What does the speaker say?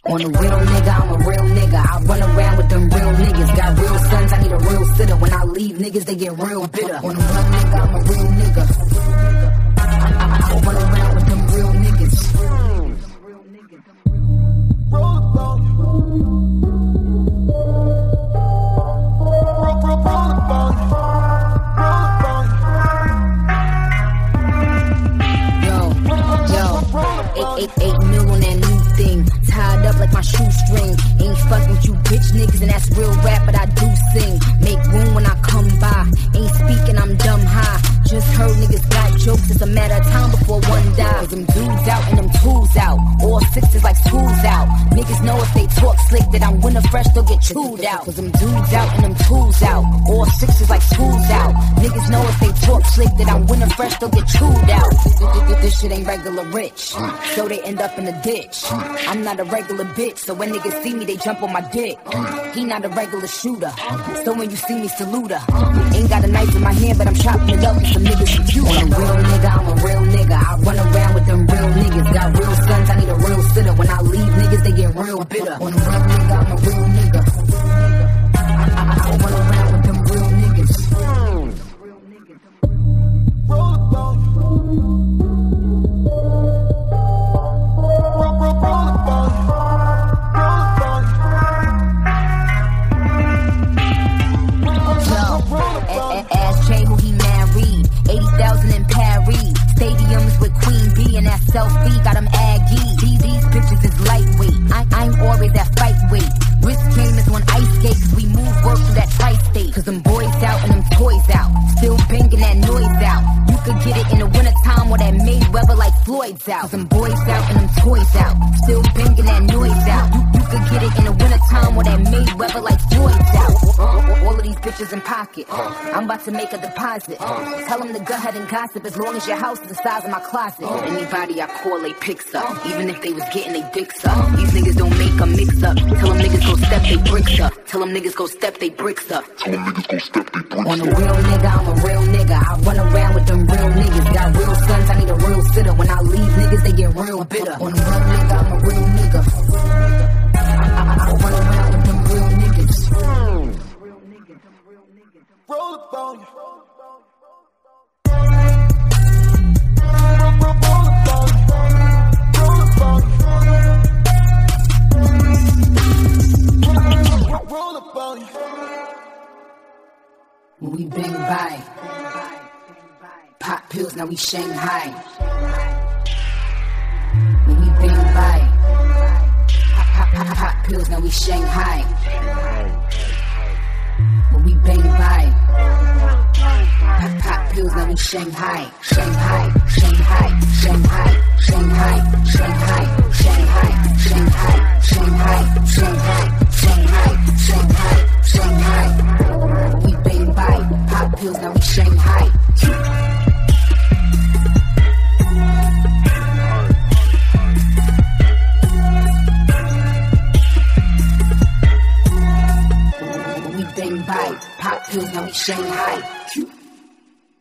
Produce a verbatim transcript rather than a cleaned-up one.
On a real nigga, I'm a real nigga. I run around with them real niggas. Got real sons, I need a real sitter. When I leave, niggas, they get real bitter. On a real nigga, I'm a real nigga. I, I, I run around with them real niggas. Roll the bone. Roll, roll, roll the bone. Eight, eight, eight mil on that new thing, tied up like my shoestring. Ain't fucking with you bitch niggas, and that's real rap, but I do sing. Make room when I come by, ain't speaking, I'm dumb high. Just heard niggas got jokes, it's a matter of time before one dies. Cause them dudes out and them tools out, all sixes like schools out. Niggas know if they talk slick that I'm winter fresh, they'll get chewed out. Cause them dudes out and them tools out, all sixes like schools out. Niggas know if they talk slick that I'm winter fresh, they'll get chewed out. This shit ain't regular rich, so they end up in the ditch. I'm not a regular bitch, so when niggas see me, they jump on my dick. He not a regular shooter, so when you see me, salute her. Ain't got a knife in my hand, but I'm chopping it up with some niggas computer. On a real nigga, I'm a real nigga. I run around with them real niggas. Got real sons, I need a real sitter. When I leave, niggas, they get real bitter. On a real nigga, I'm a real nigga. I, I, I run around with them real niggas. Roll the bone. Ask Jay who he married. eighty thousand in Paris. Stadiums with Queen B and that selfie got him aggy. These, these bitches is lightweight. I, I'm always that fight weight. Wrist game is on ice skate, cause we move work through that tri-state. Cause them boys out and them toys out. Still banging that noise out. You could get it in the wintertime or that Mayweather like Floyd's out. Cause them boys out and them toys out. Still banging that noise out. You, you could get it in the wintertime or that Mayweather like Floyd's out. Uh, all of these bitches in pocket. I'm about to make a deposit. Tell them to go ahead and gossip as long as your house is the size of my closet. Anybody I call, they picks up. Even if they was getting they dicks up. These niggas don't make a mix up. Tell them niggas go step they bricks up. Tell them niggas go step they bricks up. Tell them niggas go step they bricks up. On a real nigga, I'm a real nigga. I run around with them real niggas. Got real sons, I need a real sitter. When I leave, niggas, they get real bitter. On a real nigga, I'm a real nigga. I, I, I run around with them real niggas. Roll up on you. Roll up on you. When we bang by, pop pills, now we Shanghai. When we bang by, pop, pop, pop, pop pills, now we Shanghai. When we bang by, pop, pop pills, now we Shanghai. Shanghai, Shanghai, Shanghai, Shanghai, Shanghai, Shanghai, Shanghai, Shanghai, Shanghai, Shanghai, Shanghai, Shanghai. When we bang by, pop pills, now we Shanghai. When we bang by, pop pills, now we Shanghai.